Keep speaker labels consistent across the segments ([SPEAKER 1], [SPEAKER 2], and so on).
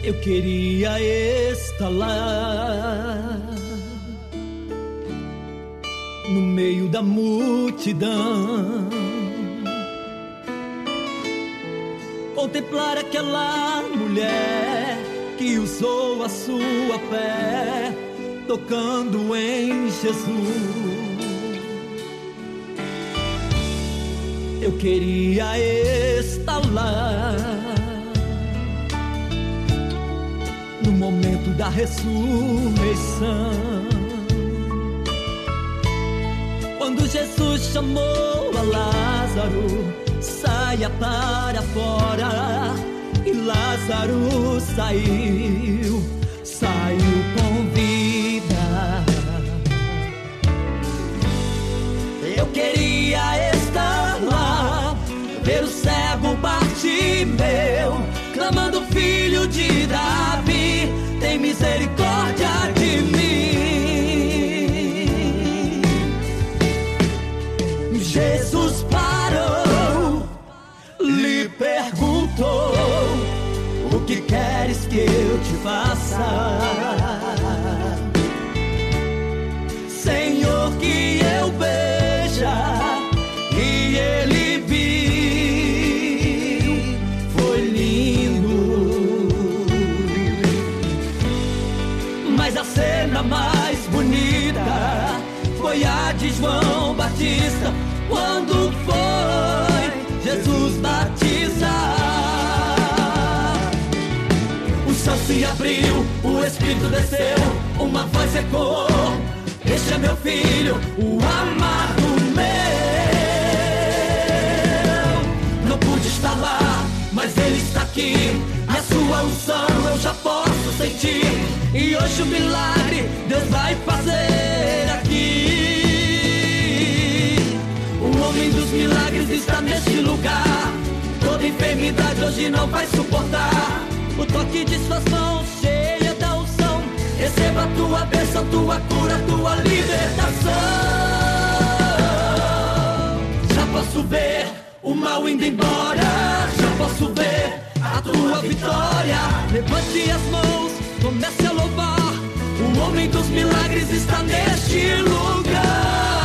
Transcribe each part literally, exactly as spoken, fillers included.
[SPEAKER 1] Eu queria estar lá, no meio da multidão, contemplar aquela mulher que usou a sua fé, tocando em Jesus. Eu queria estar lá, no momento da ressurreição, quando Jesus chamou a Lázaro, saia para fora, e Lázaro saiu, saiu com vida. Eu queria estar lá, ver o cego Bartimeu, clamando: filho de Davi, tem misericórdia de mim. Jesus parou, lhe perguntou: o que queres que eu te faça? Senhor, que eu veja. E ele viu, foi lindo. Mas a cena mais bonita foi a de João Batista, quando foi Jesus batizar. O céu se abriu, o Espírito desceu, uma voz ecoou: este é meu filho, o amado meu. Não pude estar lá, mas ele está aqui, e a sua unção eu já posso sentir. E hoje o milagre Deus vai fazer aqui. O homem dos milagres está neste lugar, toda enfermidade hoje não vai suportar. O toque de suas mãos cheia da unção, receba a tua bênção, tua cura, tua libertação. Já posso ver o mal indo embora, já posso ver a tua vitória. Levante as mãos, comece a louvar, o homem dos milagres está neste lugar.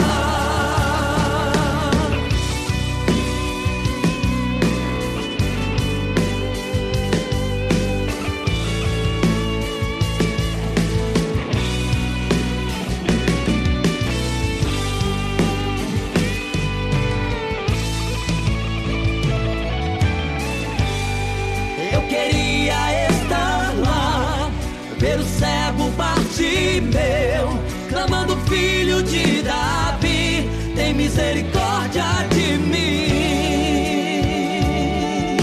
[SPEAKER 1] Ver o cego Bartimeu, clamando: filho de Davi, tem misericórdia de mim.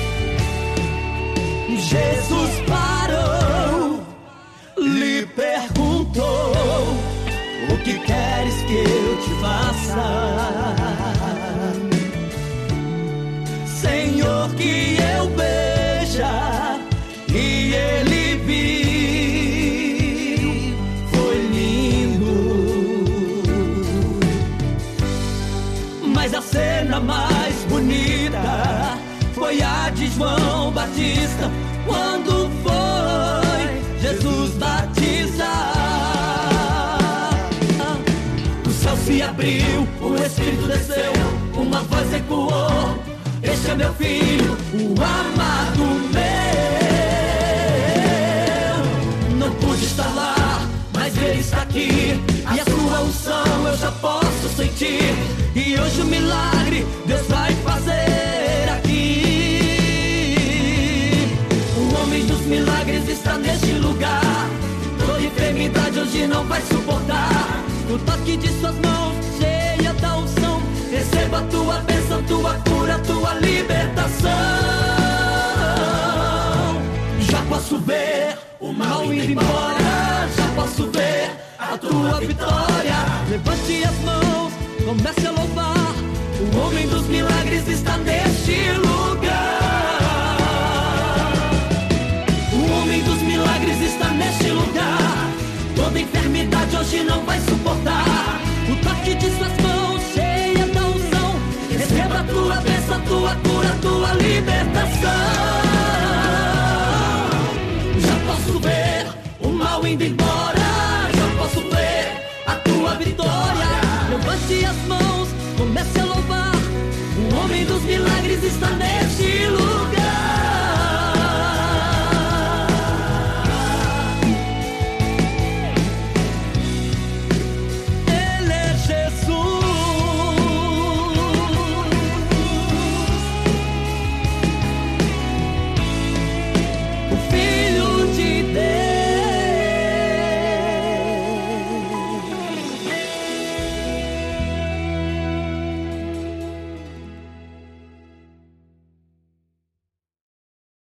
[SPEAKER 1] Jesus parou, lhe perguntou: o que queres que eu te faça? Senhor, que eu veja. E ele viu, foi lindo. Mas a cena mais bonita foi a de João Batista, quando foi Jesus batizar. O céu se abriu, o Espírito desceu, uma voz ecoou: este é meu filho, o amado meu. Não pude estar lá, mas ele está aqui, e a sua unção eu já posso sentir. E hoje o milagre Deus vai fazer aqui. O homem dos milagres está neste lugar, toda enfermidade hoje não vai suportar. O toque de suas mãos cheia da unção, receba a tua bênção, tua cura, tua libertação. Já posso ver o mal indo embora, já posso ver a tua vitória. Levante as mãos, comece a louvar, o homem dos milagres está neste lugar. O homem dos milagres está neste lugar, toda enfermidade hoje não vai suportar. O toque de suas mãos cheia da unção, receba a tua bênção, tua cura, tua libertação. indo embora, já posso ver a tua vitória. Levante as mãos, comece a louvar. O homem dos milagres está nele.